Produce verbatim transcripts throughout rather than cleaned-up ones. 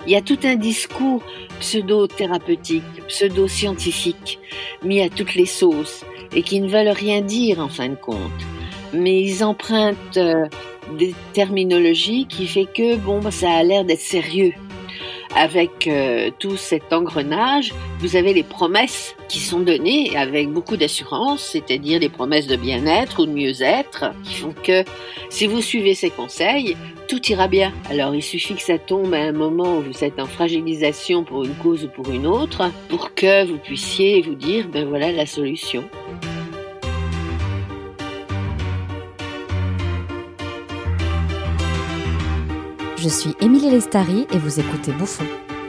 Il y a tout un discours pseudo-thérapeutique, pseudo-scientifique, mis à toutes les sauces et qui ne veulent rien dire en fin de compte. Mais ils empruntent euh, des terminologies qui fait que bon, bah, ça a l'air d'être sérieux. Avec euh, tout cet engrenage, vous avez les promesses qui sont données avec beaucoup d'assurance, c'est-à-dire des promesses de bien-être ou de mieux-être, qui font que si vous suivez ces conseils, tout ira bien. Alors il suffit que ça tombe à un moment où vous êtes en fragilisation pour une cause ou pour une autre, pour que vous puissiez vous dire, ben voilà la solution. Je suis Émilie Lestari et vous écoutez Bouffon.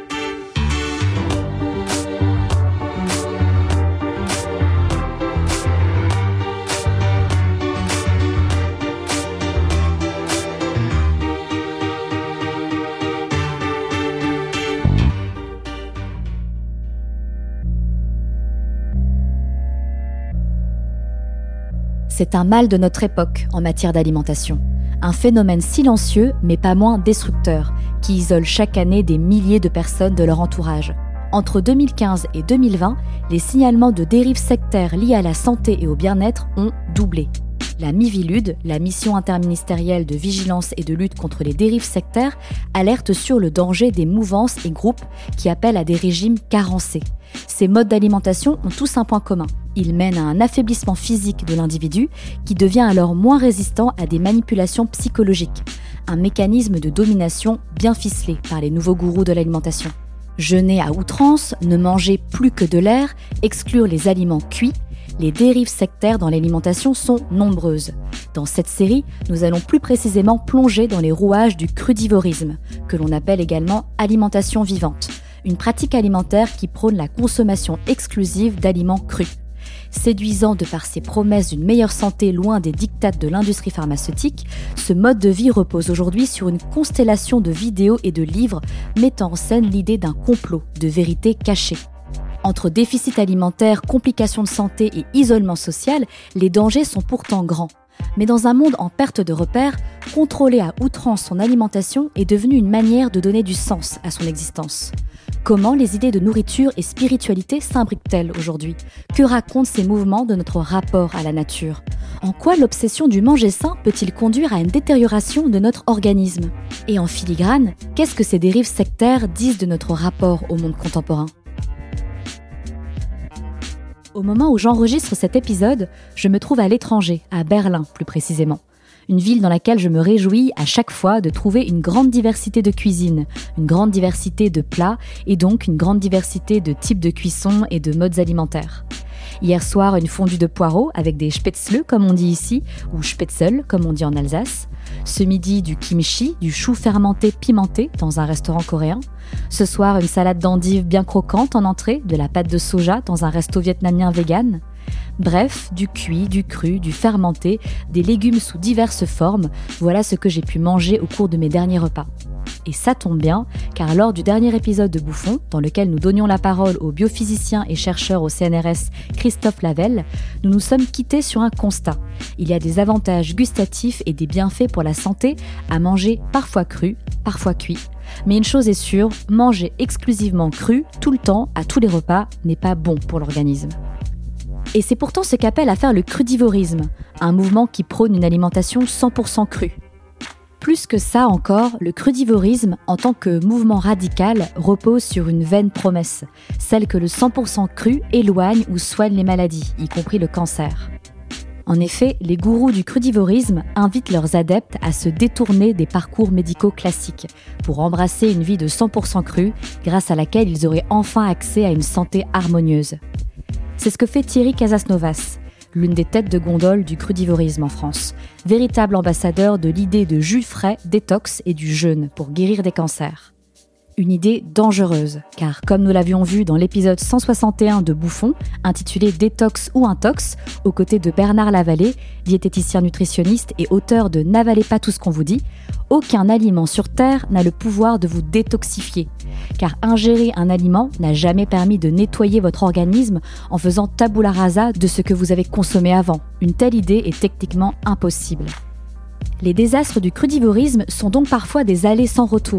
C'est un mal de notre époque en matière d'alimentation. Un phénomène silencieux, mais pas moins destructeur, qui isole chaque année des milliers de personnes de leur entourage. Entre deux mille quinze et deux mille vingt, les signalements de dérives sectaires liées à la santé et au bien-être ont doublé. La Miviludes, la mission interministérielle de vigilance et de lutte contre les dérives sectaires, alerte sur le danger des mouvances et groupes qui appellent à des régimes carencés. Ces modes d'alimentation ont tous un point commun. Ils mènent à un affaiblissement physique de l'individu qui devient alors moins résistant à des manipulations psychologiques, un mécanisme de domination bien ficelé par les nouveaux gourous de l'alimentation. Jeûner à outrance, ne manger plus que de l'air, exclure les aliments cuits, les dérives sectaires dans l'alimentation sont nombreuses. Dans cette série, nous allons plus précisément plonger dans les rouages du crudivorisme, que l'on appelle également alimentation vivante, une pratique alimentaire qui prône la consommation exclusive d'aliments crus. Séduisant de par ses promesses d'une meilleure santé loin des diktats de l'industrie pharmaceutique, ce mode de vie repose aujourd'hui sur une constellation de vidéos et de livres mettant en scène l'idée d'un complot, de vérité cachée. Entre déficit alimentaire, complications de santé et isolement social, les dangers sont pourtant grands. Mais dans un monde en perte de repères, contrôler à outrance son alimentation est devenu une manière de donner du sens à son existence. Comment les idées de nourriture et spiritualité s'imbriquent-elles aujourd'hui ? Que racontent ces mouvements de notre rapport à la nature ? En quoi l'obsession du manger sain peut-il conduire à une détérioration de notre organisme ? Et en filigrane, qu'est-ce que ces dérives sectaires disent de notre rapport au monde contemporain ? Au moment où j'enregistre cet épisode, je me trouve à l'étranger, à Berlin plus précisément. Une ville dans laquelle je me réjouis à chaque fois de trouver une grande diversité de cuisine, une grande diversité de plats et donc une grande diversité de types de cuisson et de modes alimentaires. Hier soir, une fondue de poireaux avec des spätzle comme on dit ici, ou spätzle comme on dit en Alsace. Ce midi, du kimchi, du chou fermenté pimenté dans un restaurant coréen. Ce soir, une salade d'endives bien croquante en entrée, de la pâte de soja dans un resto vietnamien vegan. Bref, du cuit, du cru, du fermenté, des légumes sous diverses formes, voilà ce que j'ai pu manger au cours de mes derniers repas. Et ça tombe bien, car lors du dernier épisode de Bouffon, dans lequel nous donnions la parole au biophysicien et chercheur au C N R S Christophe Lavelle, nous nous sommes quittés sur un constat. Il y a des avantages gustatifs et des bienfaits pour la santé à manger parfois cru, parfois cuit. Mais une chose est sûre, manger exclusivement cru, tout le temps, à tous les repas, n'est pas bon pour l'organisme. Et c'est pourtant ce qu'appelle à faire le crudivorisme, un mouvement qui prône une alimentation cent pour cent crue. Plus que ça encore, le crudivorisme, en tant que mouvement radical, repose sur une vaine promesse, celle que le cent pour cent cru éloigne ou soigne les maladies, y compris le cancer. En effet, les gourous du crudivorisme invitent leurs adeptes à se détourner des parcours médicaux classiques pour embrasser une vie de cent pour cent crue, grâce à laquelle ils auraient enfin accès à une santé harmonieuse. C'est ce que fait Thierry Casasnovas, l'une des têtes de gondole du crudivorisme en France, véritable ambassadeur de l'idée de jus frais, détox et du jeûne pour guérir des cancers. Une idée dangereuse, car comme nous l'avions vu dans l'épisode cent soixante et un de Bouffon, intitulé « Détox ou intox », aux côtés de Bernard Lavallée, diététicien nutritionniste et auteur de « N'avalez pas tout ce qu'on vous dit », aucun aliment sur Terre n'a le pouvoir de vous détoxifier, car ingérer un aliment n'a jamais permis de nettoyer votre organisme en faisant tabula rasa de ce que vous avez consommé avant. Une telle idée est techniquement impossible. Les désastres du crudivorisme sont donc parfois des allers sans retour.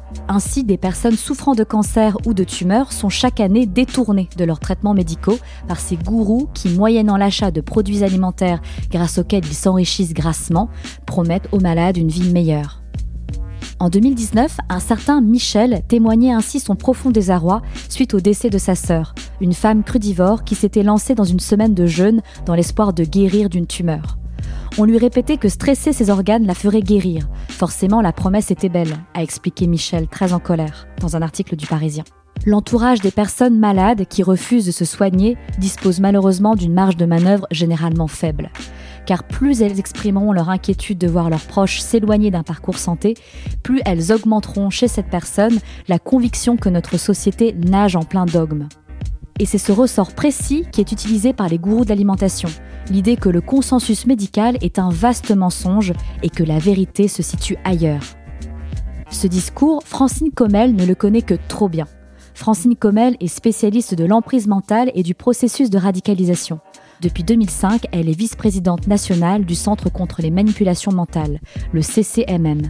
Ainsi, des personnes souffrant de cancer ou de tumeurs sont chaque année détournées de leurs traitements médicaux par ces gourous qui, moyennant l'achat de produits alimentaires grâce auxquels ils s'enrichissent grassement, promettent aux malades une vie meilleure. En deux mille dix-neuf, un certain Michel témoignait ainsi son profond désarroi suite au décès de sa sœur, une femme crudivore qui s'était lancée dans une semaine de jeûne dans l'espoir de guérir d'une tumeur. On lui répétait que stresser ses organes la ferait guérir. Forcément, la promesse était belle, a expliqué Michel, très en colère, dans un article du Parisien. L'entourage des personnes malades qui refusent de se soigner dispose malheureusement d'une marge de manœuvre généralement faible. Car plus elles exprimeront leur inquiétude de voir leurs proches s'éloigner d'un parcours santé, plus elles augmenteront chez cette personne la conviction que notre société nage en plein dogme. Et c'est ce ressort précis qui est utilisé par les gourous de l'alimentation, l'idée que le consensus médical est un vaste mensonge et que la vérité se situe ailleurs. Ce discours, Francine Commelle ne le connaît que trop bien. Francine Commelle est spécialiste de l'emprise mentale et du processus de radicalisation. Depuis deux mille cinq, elle est vice-présidente nationale du Centre contre les manipulations mentales, le C C M M.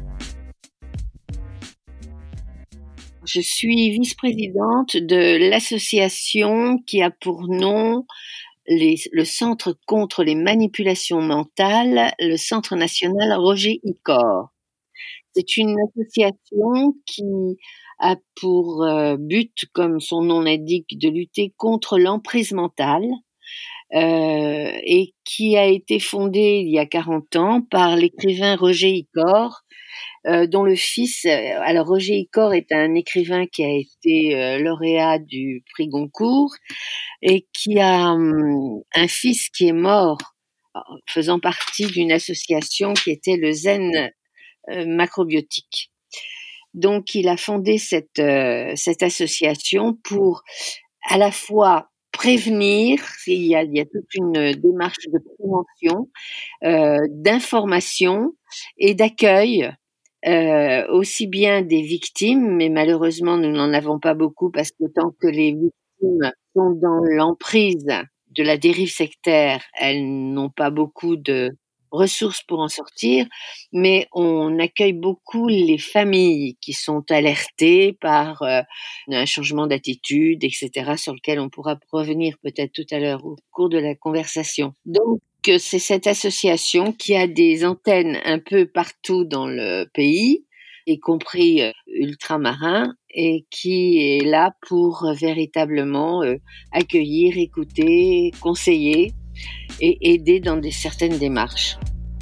Je suis vice-présidente de l'association qui a pour nom les, le Centre contre les manipulations mentales, le Centre national Roger Icor. C'est une association qui a pour euh, but, comme son nom l'indique, de lutter contre l'emprise mentale euh, et qui a été fondée il y a quarante ans par l'écrivain Roger Icor, Euh, dont le fils, alors Roger Icor est un écrivain qui a été euh, lauréat du prix Goncourt et qui a um, un fils qui est mort faisant partie d'une association qui était le Zen euh, macrobiotique. Donc il a fondé cette, euh, cette association pour à la fois prévenir, il y a, il y a toute une démarche de prévention, euh, d'information et d'accueil, Euh, aussi bien des victimes, mais malheureusement nous n'en avons pas beaucoup parce que tant que les victimes sont dans l'emprise de la dérive sectaire, elles n'ont pas beaucoup de ressources pour en sortir, mais on accueille beaucoup les familles qui sont alertées par euh, un changement d'attitude, et cetera, sur lequel on pourra revenir peut-être tout à l'heure au cours de la conversation. Donc, c'est cette association qui a des antennes un peu partout dans le pays, y compris euh, ultramarins, et qui est là pour euh, véritablement euh, accueillir, écouter, conseiller et aider dans des, certaines démarches.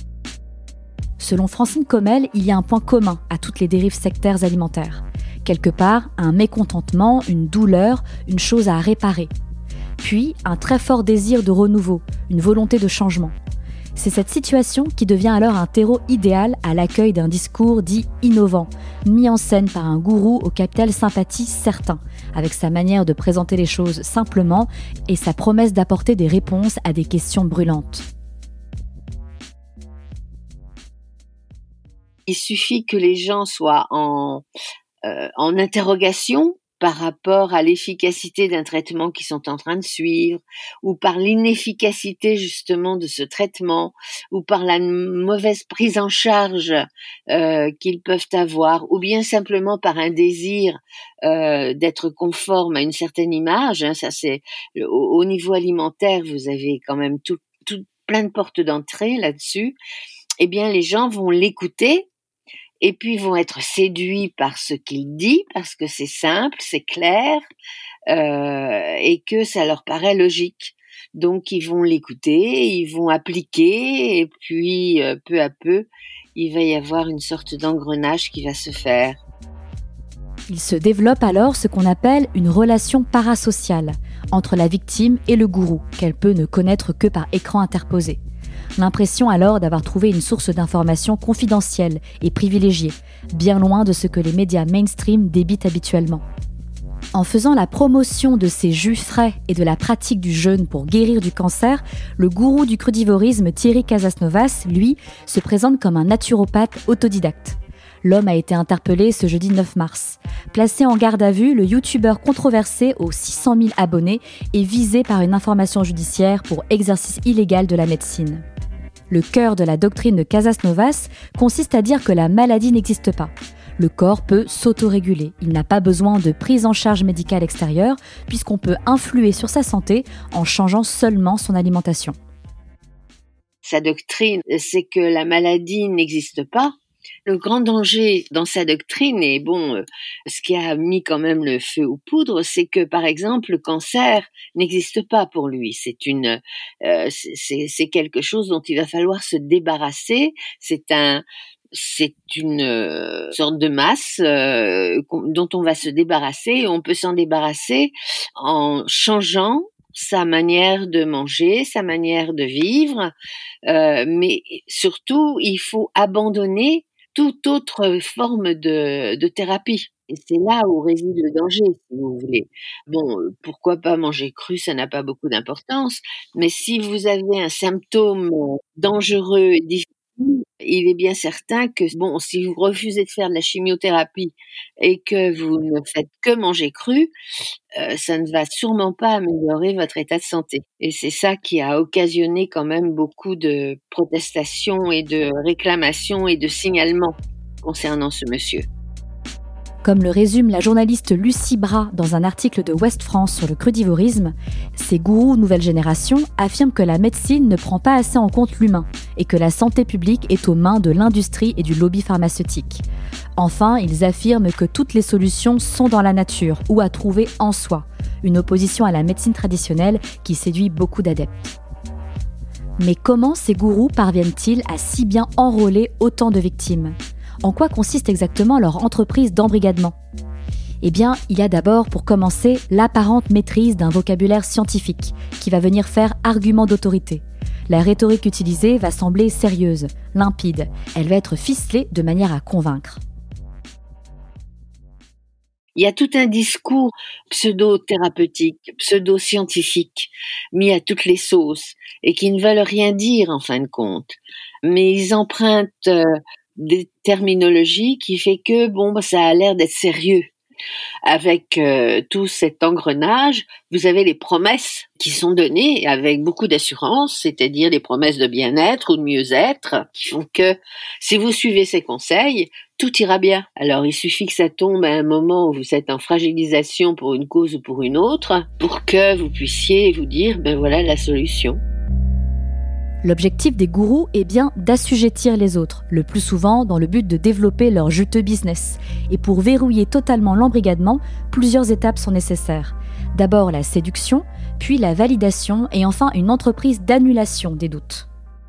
Selon Francine Commelle, il y a un point commun à toutes les dérives sectaires alimentaires. Quelque part, un mécontentement, une douleur, une chose à réparer. Puis, un très fort désir de renouveau, une volonté de changement. C'est cette situation qui devient alors un terreau idéal à l'accueil d'un discours dit innovant, mis en scène par un gourou au capital sympathie certain, avec sa manière de présenter les choses simplement et sa promesse d'apporter des réponses à des questions brûlantes. Il suffit que les gens soient en, euh, en interrogation par rapport à l'efficacité d'un traitement qu'ils sont en train de suivre, ou par l'inefficacité justement de ce traitement, ou par la mauvaise prise en charge euh, qu'ils peuvent avoir, ou bien simplement par un désir euh, d'être conforme à une certaine image. Hein, ça c'est au, au niveau alimentaire, vous avez quand même tout, tout plein de portes d'entrée là-dessus. Eh bien, les gens vont l'écouter. Et puis, ils vont être séduits par ce qu'il dit, parce que c'est simple, c'est clair, euh, et que ça leur paraît logique. Donc, ils vont l'écouter, ils vont appliquer, et puis, euh, peu à peu, il va y avoir une sorte d'engrenage qui va se faire. Il se développe alors ce qu'on appelle une relation parasociale entre la victime et le gourou, qu'elle peut ne connaître que par écran interposé. L'impression alors d'avoir trouvé une source d'information confidentielle et privilégiée, bien loin de ce que les médias mainstream débitent habituellement. En faisant la promotion de ces jus frais et de la pratique du jeûne pour guérir du cancer, le gourou du crudivorisme Thierry Casasnovas, lui, se présente comme un naturopathe autodidacte. L'homme a été interpellé ce jeudi neuf mars. Placé en garde à vue, le youtubeur controversé aux six cent mille abonnés est visé par une information judiciaire pour exercice illégal de la médecine. Le cœur de la doctrine de Casasnovas consiste à dire que la maladie n'existe pas. Le corps peut s'autoréguler. Il n'a pas besoin de prise en charge médicale extérieure puisqu'on peut influer sur sa santé en changeant seulement son alimentation. Sa doctrine, c'est que la maladie n'existe pas. Le grand danger dans sa doctrine, et bon, ce qui a mis quand même le feu aux poudres, c'est que, par exemple, le cancer n'existe pas pour lui. C'est une, euh, c'est, c'est quelque chose dont il va falloir se débarrasser. C'est un, c'est une euh, sorte de masse euh, dont on va se débarrasser. Et on peut s'en débarrasser en changeant sa manière de manger, sa manière de vivre, euh, mais surtout, il faut abandonner toute autre forme de, de thérapie. Et c'est là où réside le danger, si vous voulez. Bon, pourquoi pas manger cru, ça n'a pas beaucoup d'importance, mais si vous avez un symptôme dangereux et difficile, il est bien certain que, bon, si vous refusez de faire de la chimiothérapie et que vous ne faites que manger cru, euh, ça ne va sûrement pas améliorer votre état de santé. Et c'est ça qui a occasionné quand même beaucoup de protestations et de réclamations et de signalements concernant ce monsieur. Comme le résume la journaliste Lucie Bras dans un article de Ouest France sur le crudivorisme, ces gourous nouvelle génération affirment que la médecine ne prend pas assez en compte l'humain et que la santé publique est aux mains de l'industrie et du lobby pharmaceutique. Enfin, ils affirment que toutes les solutions sont dans la nature ou à trouver en soi, une opposition à la médecine traditionnelle qui séduit beaucoup d'adeptes. Mais comment ces gourous parviennent-ils à si bien enrôler autant de victimes ? En quoi consiste exactement leur entreprise d'embrigadement ? Eh bien, il y a d'abord, pour commencer, l'apparente maîtrise d'un vocabulaire scientifique qui va venir faire argument d'autorité. La rhétorique utilisée va sembler sérieuse, limpide. Elle va être ficelée de manière à convaincre. Il y a tout un discours pseudo-thérapeutique, pseudo-scientifique, mis à toutes les sauces, et qui ne veulent rien dire en fin de compte. Mais ils empruntent euh, des terminologies qui fait que, bon, bah, ça a l'air d'être sérieux. Avec euh, tout cet engrenage, vous avez les promesses qui sont données avec beaucoup d'assurance, c'est-à-dire les promesses de bien-être ou de mieux-être, qui font que si vous suivez ces conseils, tout ira bien. Alors il suffit que ça tombe à un moment où vous êtes en fragilisation pour une cause ou pour une autre, pour que vous puissiez vous dire, ben voilà la solution. L'objectif des gourous est bien d'assujettir les autres, le plus souvent dans le but de développer leur juteux business. Et pour verrouiller totalement l'embrigadement, plusieurs étapes sont nécessaires. D'abord la séduction, puis la validation et enfin une entreprise d'annulation des doutes.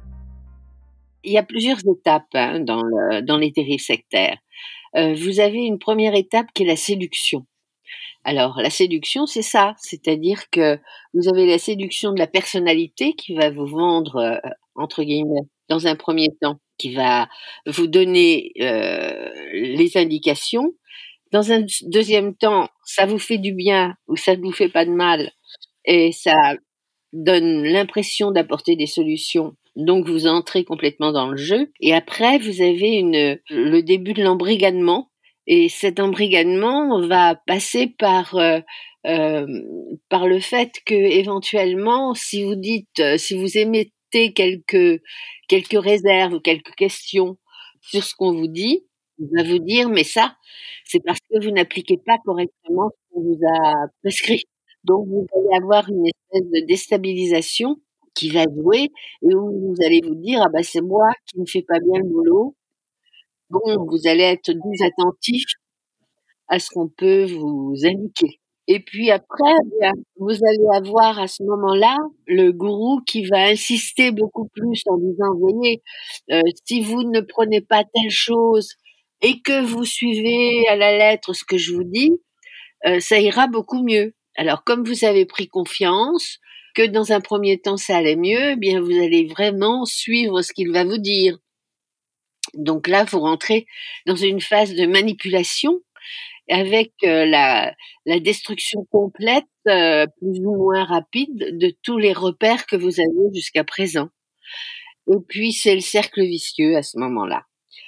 Il y a plusieurs étapes hein, dans, le, dans les dérives sectaires. Euh, vous avez une première étape qui est la séduction. Alors, la séduction, c'est ça, c'est-à-dire que vous avez la séduction de la personnalité qui va vous vendre, euh, entre guillemets, dans un premier temps, qui va vous donner euh, les indications. Dans un deuxième temps, ça vous fait du bien ou ça ne vous fait pas de mal et ça donne l'impression d'apporter des solutions. Donc, vous entrez complètement dans le jeu. Et après, vous avez une, le début de l'embrigadement. Et cet embrigadement va passer par euh, euh, par le fait que éventuellement, si vous dites, euh, si vous émettez quelques quelques réserves ou quelques questions sur ce qu'on vous dit, on va vous dire mais ça, c'est parce que vous n'appliquez pas correctement ce qu'on vous a prescrit. Donc vous allez avoir une espèce de déstabilisation qui va jouer et où vous allez vous dire ah bah c'est moi qui ne fais pas bien le boulot. Bon, vous allez être plus attentif à ce qu'on peut vous indiquer. Et puis après, bien, vous allez avoir à ce moment-là le gourou qui va insister beaucoup plus en disant, voyez, euh, si vous ne prenez pas telle chose et que vous suivez à la lettre ce que je vous dis, euh, ça ira beaucoup mieux. Alors comme vous avez pris confiance, que dans un premier temps ça allait mieux, eh bien vous allez vraiment suivre ce qu'il va vous dire. Donc là, vous rentrez dans une phase de manipulation avec euh, la, la destruction complète, euh, plus ou moins rapide, de tous les repères que vous avez jusqu'à présent. Et puis, c'est le cercle vicieux à ce moment-là.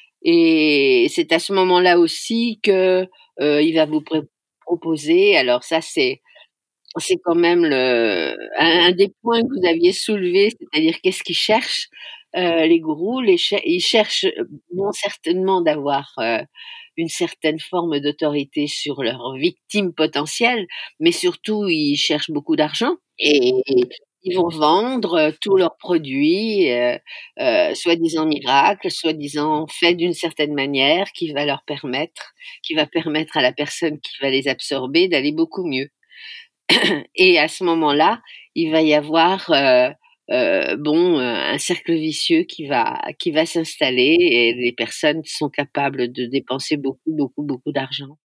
Et c'est à ce moment-là aussi que euh, il va vous pr- proposer, alors ça, c'est c'est quand même le, un, un des points que vous aviez soulevé, c'est-à-dire qu'est-ce qu'ils cherchent euh, les gourous les cher- Ils cherchent non certainement d'avoir euh, une certaine forme d'autorité sur leurs victimes potentielles, mais surtout ils cherchent beaucoup d'argent et ils vont vendre tous leurs produits, euh, euh, soi-disant miracles, soi-disant faits d'une certaine manière qui va leur permettre, qui va permettre à la personne qui va les absorber d'aller beaucoup mieux. Et à ce moment-là, il va y avoir euh, euh, bon un cercle vicieux qui va qui va s'installer et les personnes sont capables de dépenser beaucoup beaucoup beaucoup d'argent.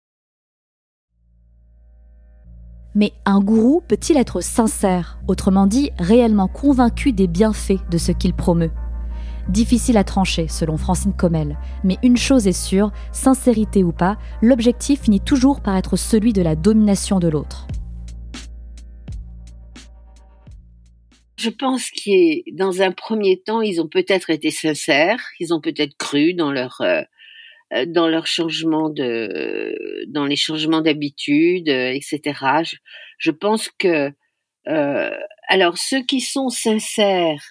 Mais un gourou peut-il être sincère, autrement dit réellement convaincu des bienfaits de ce qu'il promeut ? Difficile à trancher, selon Francine Commel, mais une chose est sûre, sincérité ou pas, l'objectif finit toujours par être celui de la domination de l'autre. Je pense que dans un premier temps, ils ont peut-être été sincères, ils ont peut-être cru dans leur euh, dans leur changement de dans les changements d'habitude, euh, et cetera. Je, je pense que euh, alors ceux qui sont sincères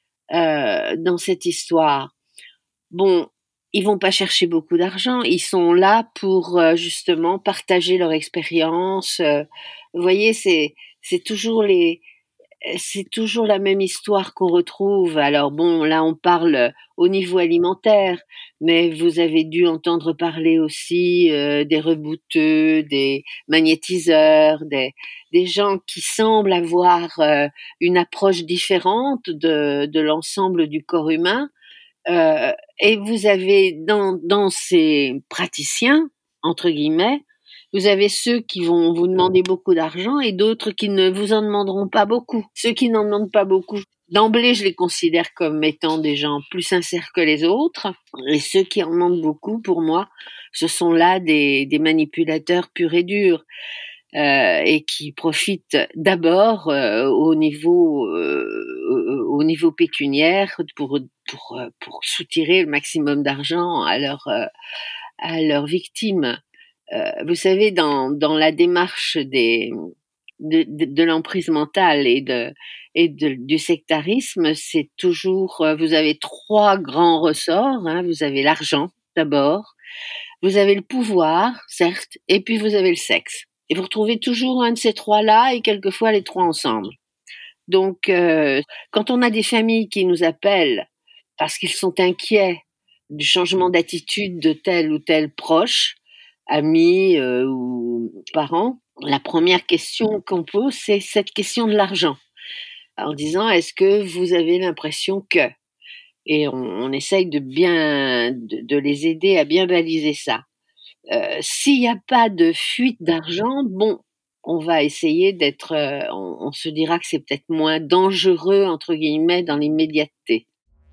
euh, dans cette histoire, bon, ils vont pas chercher beaucoup d'argent, ils sont là pour euh, justement partager leur expérience. Euh, vous voyez, c'est c'est toujours les c'est toujours la même histoire qu'on retrouve. Alors bon, là on parle au niveau alimentaire, mais vous avez dû entendre parler aussi euh, des rebouteux, des magnétiseurs, des, des gens qui semblent avoir euh, une approche différente de, de l'ensemble du corps humain. Euh, et vous avez dans, dans ces praticiens, entre guillemets, vous avez ceux qui vont vous demander beaucoup d'argent et d'autres qui ne vous en demanderont pas beaucoup. Ceux qui n'en demandent pas beaucoup, d'emblée, je les considère comme étant des gens plus sincères que les autres. Et ceux qui en demandent beaucoup, pour moi, ce sont là des, des manipulateurs purs et durs. Euh, et qui profitent d'abord euh, au niveau euh, au niveau pécuniaire pour pour pour soutirer le maximum d'argent à leurs à leurs victimes. Euh, vous savez, dans dans la démarche des de, de, de l'emprise mentale et de et de, du sectarisme, c'est toujours vous avez trois grands ressorts. Hein, vous avez l'argent d'abord, vous avez le pouvoir, certes, et puis vous avez le sexe. Et vous retrouvez toujours un de ces trois-là et quelquefois les trois ensemble. Donc, euh, quand on a des familles qui nous appellent parce qu'ils sont inquiets du changement d'attitude de tel ou tel proche, amis euh, ou parents, la première question qu'on pose, c'est cette question de l'argent. En disant, est-ce que vous avez l'impression que... Et on, on essaye de bien, de, de les aider à bien baliser ça. Euh, s'il n'y a pas de fuite d'argent, bon, on va essayer d'être, euh, on, on se dira que c'est peut-être moins dangereux, entre guillemets, dans l'immédiateté.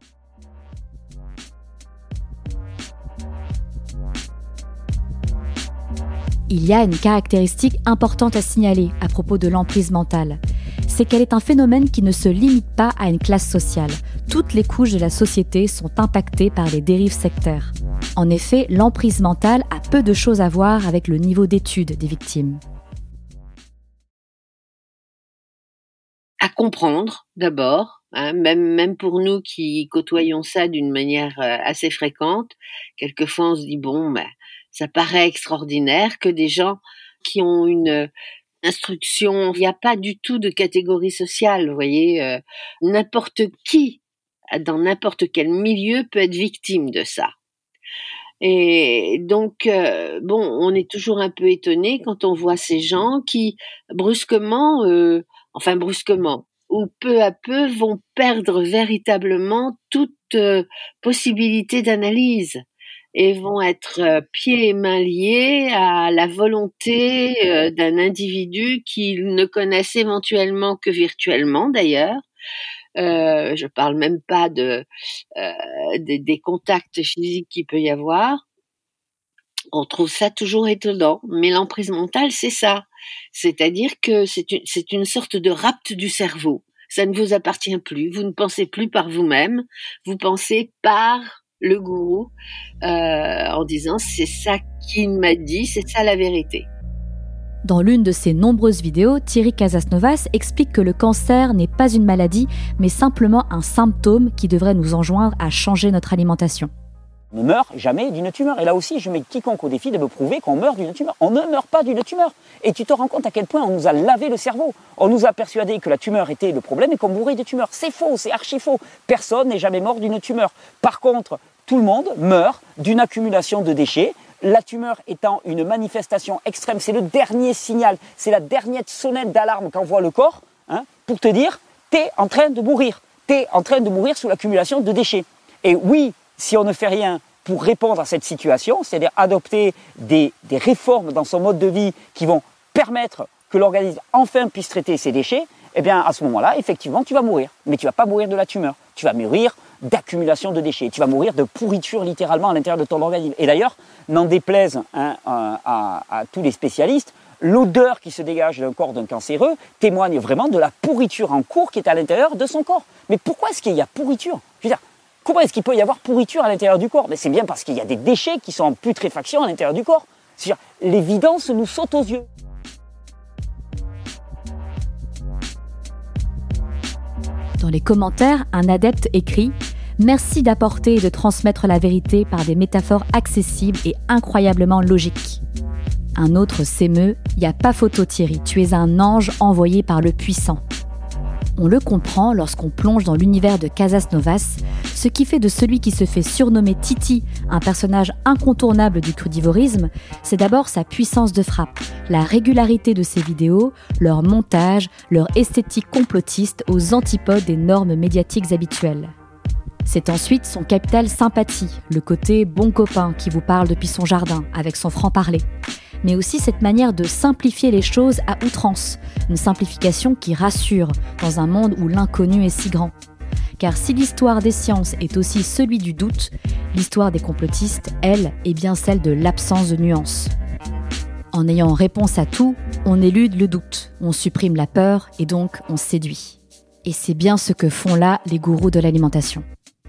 Il y a une caractéristique importante à signaler à propos de l'emprise mentale. C'est qu'elle est un phénomène qui ne se limite pas à une classe sociale. Toutes les couches de la société sont impactées par les dérives sectaires. En effet, l'emprise mentale a peu de choses à voir avec le niveau d'étude des victimes. À comprendre, d'abord, hein, même, même pour nous qui côtoyons ça d'une manière euh, assez fréquente, quelquefois on se dit, bon, ben, ça paraît extraordinaire que des gens qui ont une instruction, il n'y a pas du tout de catégorie sociale, vous voyez, euh, n'importe qui, dans n'importe quel milieu, peut être victime de ça. Et donc, euh, bon, on est toujours un peu étonné quand on voit ces gens qui, brusquement, euh, enfin brusquement, ou peu à peu, vont perdre véritablement toute euh, possibilité d'analyse et vont être euh, pieds et mains liés à la volonté euh, d'un individu qu'ils ne connaissent éventuellement que virtuellement d'ailleurs. Euh, je parle même pas de, euh, de des contacts physiques qu'il peut y avoir. On trouve ça toujours étonnant, mais l'emprise mentale, c'est ça. C'est-à-dire que c'est une, c'est une sorte de rapt du cerveau. Ça ne vous appartient plus. Vous ne pensez plus par vous-même. Vous pensez par le gourou, euh, en disant c'est ça qu'il m'a dit, c'est ça la vérité. Dans l'une de ses nombreuses vidéos, Thierry Casasnovas explique que le cancer n'est pas une maladie, mais simplement un symptôme qui devrait nous enjoindre à changer notre alimentation. On ne meurt jamais d'une tumeur. Et là aussi, je mets quiconque au défi de me prouver qu'on meurt d'une tumeur. On ne meurt pas d'une tumeur. Et tu te rends compte à quel point on nous a lavé le cerveau. On nous a persuadé que la tumeur était le problème et qu'on mourrait de tumeur. C'est faux, c'est archi faux. Personne n'est jamais mort d'une tumeur. Par contre, tout le monde meurt d'une accumulation de déchets. La tumeur étant une manifestation extrême, c'est le dernier signal, c'est la dernière sonnette d'alarme qu'envoie le corps, hein, pour te dire, t'es en train de mourir. T'es en train de mourir sous l'accumulation de déchets. Et oui, si on ne fait rien pour répondre à cette situation, c'est-à-dire adopter des, des réformes dans son mode de vie qui vont permettre que l'organisme enfin puisse traiter ses déchets, eh bien à ce moment-là, effectivement, tu vas mourir. Mais tu ne vas pas mourir de la tumeur. Tu vas mourir d'accumulation de déchets. Tu vas mourir de pourriture littéralement à l'intérieur de ton organisme. Et d'ailleurs, n'en déplaise hein, à, à, à tous les spécialistes, l'odeur qui se dégage d'un corps d'un cancéreux témoigne vraiment de la pourriture en cours qui est à l'intérieur de son corps. Mais pourquoi est-ce qu'il y a pourriture ? Je veux dire, comment est-ce qu'il peut y avoir pourriture à l'intérieur du corps ? Mais c'est bien parce qu'il y a des déchets qui sont en putréfaction à l'intérieur du corps. C'est-à-dire, l'évidence nous saute aux yeux. Dans les commentaires, un adepte écrit « Merci d'apporter et de transmettre la vérité par des métaphores accessibles et incroyablement logiques. » Un autre s'émeut « Y a pas photo Thierry, tu es un ange envoyé par le puissant. » On le comprend lorsqu'on plonge dans l'univers de Casas Novas, ce qui fait de celui qui se fait surnommer Titi un personnage incontournable du crudivorisme, c'est d'abord sa puissance de frappe, la régularité de ses vidéos, leur montage, leur esthétique complotiste aux antipodes des normes médiatiques habituelles. C'est ensuite son capital sympathie, le côté bon copain qui vous parle depuis son jardin, avec son franc-parler. Mais aussi cette manière de simplifier les choses à outrance, une simplification qui rassure dans un monde où l'inconnu est si grand. Car si l'histoire des sciences est aussi celui du doute, l'histoire des complotistes, elle, est bien celle de l'absence de nuances. En ayant réponse à tout, on élude le doute, on supprime la peur et donc on séduit. Et c'est bien ce que font là les gourous de l'alimentation.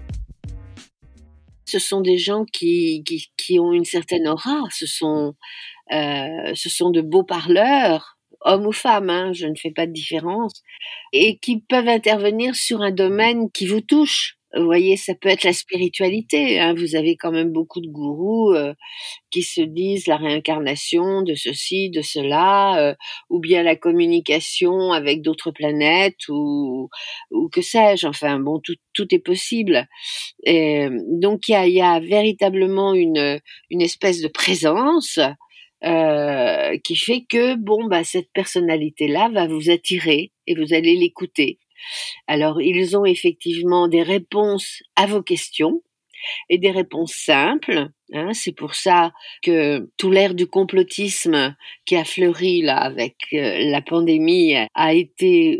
Ce sont des gens qui, qui, qui ont une certaine aura, ce sont, euh, ce sont de beaux parleurs, hommes ou femmes, hein, je ne fais pas de différence, et qui peuvent intervenir sur un domaine qui vous touche. Vous voyez, ça peut être la spiritualité, hein. Vous avez quand même beaucoup de gourous euh, qui se disent la réincarnation de ceci, de cela, euh, ou bien la communication avec d'autres planètes, ou, ou que sais-je. Enfin, bon, tout, tout est possible. Et donc, il y a, y a véritablement une, une espèce de présence euh, qui fait que, bon, bah, cette personnalité-là va vous attirer et vous allez l'écouter. Alors, ils ont effectivement des réponses à vos questions et des réponses simples. Hein, c'est pour ça que tout l'ère du complotisme qui a fleuri là avec euh, la pandémie a été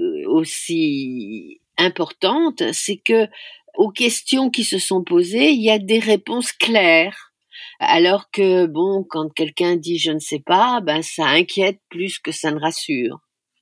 aussi importante. C'est que aux questions qui se sont posées, il y a des réponses claires. Alors que bon, quand quelqu'un dit je ne sais pas, ben ça inquiète plus que ça ne rassure.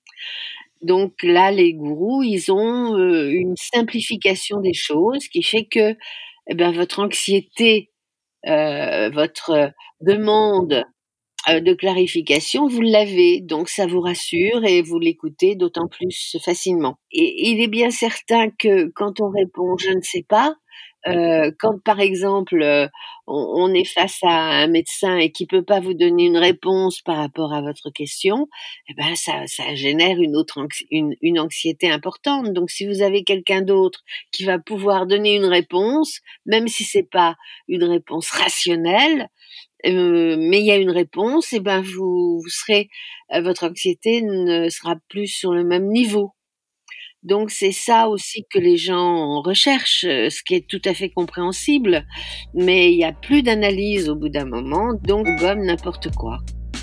Donc là, les gourous, ils ont euh, une simplification des choses qui fait que eh ben, votre anxiété, euh, votre demande euh, de clarification, vous l'avez. Donc ça vous rassure et vous l'écoutez d'autant plus facilement. Et il est bien certain que quand on répond « je ne sais pas », Euh, quand par exemple euh, on, on est face à un médecin et qui peut pas vous donner une réponse par rapport à votre question, eh ben ça, ça génère une autre anxi- une, une anxiété importante. Donc si vous avez quelqu'un d'autre qui va pouvoir donner une réponse, même si c'est pas une réponse rationnelle, euh, mais il y a une réponse, eh ben vous, vous serez, euh, votre anxiété ne sera plus sur le même niveau. Donc c'est ça aussi que les gens recherchent, ce qui est tout à fait compréhensible, mais il n'y a plus d'analyse au bout d'un moment, donc gomme n'importe quoi.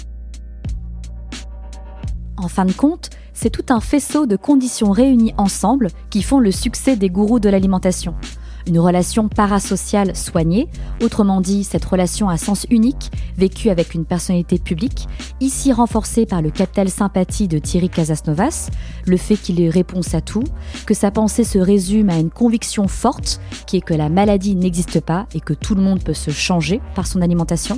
En fin de compte, c'est tout un faisceau de conditions réunies ensemble qui font le succès des gourous de l'alimentation. Une relation parasociale soignée, autrement dit cette relation à sens unique, vécue avec une personnalité publique, ici renforcée par le capital sympathie de Thierry Casas Novas, le fait qu'il ait réponse à tout, que sa pensée se résume à une conviction forte qui est que la maladie n'existe pas et que tout le monde peut se changer par son alimentation,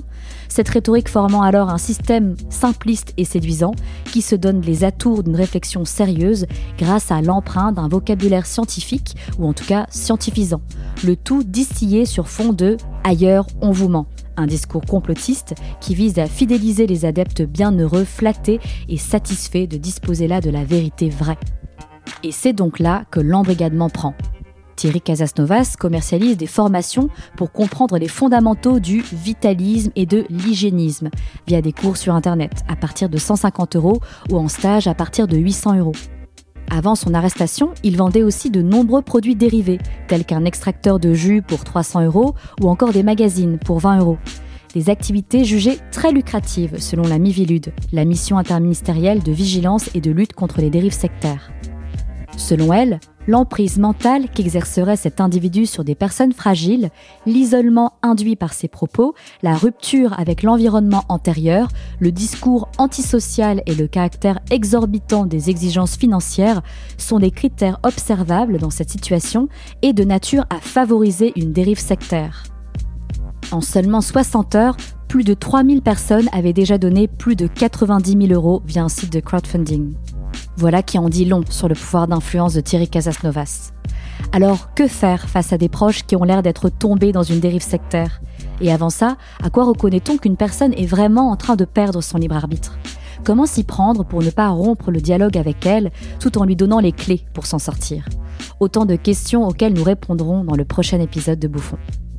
cette rhétorique formant alors un système simpliste et séduisant qui se donne les atours d'une réflexion sérieuse grâce à l'emprunt d'un vocabulaire scientifique, ou en tout cas scientifisant, le tout distillé sur fond de « ailleurs, on vous ment ». Un discours complotiste qui vise à fidéliser les adeptes bienheureux, flattés et satisfaits de disposer là de la vérité vraie. Et c'est donc là que l'embrigadement prend. Thierry Casasnovas commercialise des formations pour comprendre les fondamentaux du vitalisme et de l'hygiénisme via des cours sur Internet à partir de cent cinquante euros ou en stage à partir de huit cents euros. Avant son arrestation, il vendait aussi de nombreux produits dérivés, tels qu'un extracteur de jus pour trois cents euros ou encore des magazines pour vingt euros. Des activités jugées très lucratives selon la Miviludes, la mission interministérielle de vigilance et de lutte contre les dérives sectaires. Selon elle, l'emprise mentale qu'exercerait cet individu sur des personnes fragiles, l'isolement induit par ses propos, la rupture avec l'environnement antérieur, le discours antisocial et le caractère exorbitant des exigences financières sont des critères observables dans cette situation et de nature à favoriser une dérive sectaire. En seulement soixante heures, plus de trois mille personnes avaient déjà donné plus de quatre-vingt-dix mille euros via un site de crowdfunding. Voilà qui en dit long sur le pouvoir d'influence de Thierry Casasnovas. Alors, que faire face à des proches qui ont l'air d'être tombés dans une dérive sectaire ? Et avant ça, à quoi reconnaît-on qu'une personne est vraiment en train de perdre son libre arbitre ? Comment s'y prendre pour ne pas rompre le dialogue avec elle, tout en lui donnant les clés pour s'en sortir ? Autant de questions auxquelles nous répondrons dans le prochain épisode de Bouffon.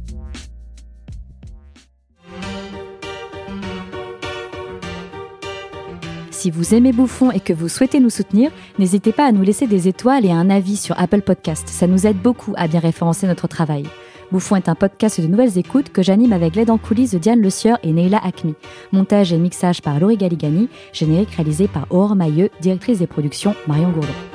Si vous aimez Bouffon et que vous souhaitez nous soutenir, n'hésitez pas à nous laisser des étoiles et un avis sur Apple Podcast. Ça nous aide beaucoup à bien référencer notre travail. Bouffon est un podcast de nouvelles écoutes que j'anime avec l'aide en coulisses de Diane Le Sieur et Neila Hakmi. Montage et mixage par Laurie Galigani, générique réalisé par Aurore Mailleux, directrice des productions Marion Gourdon.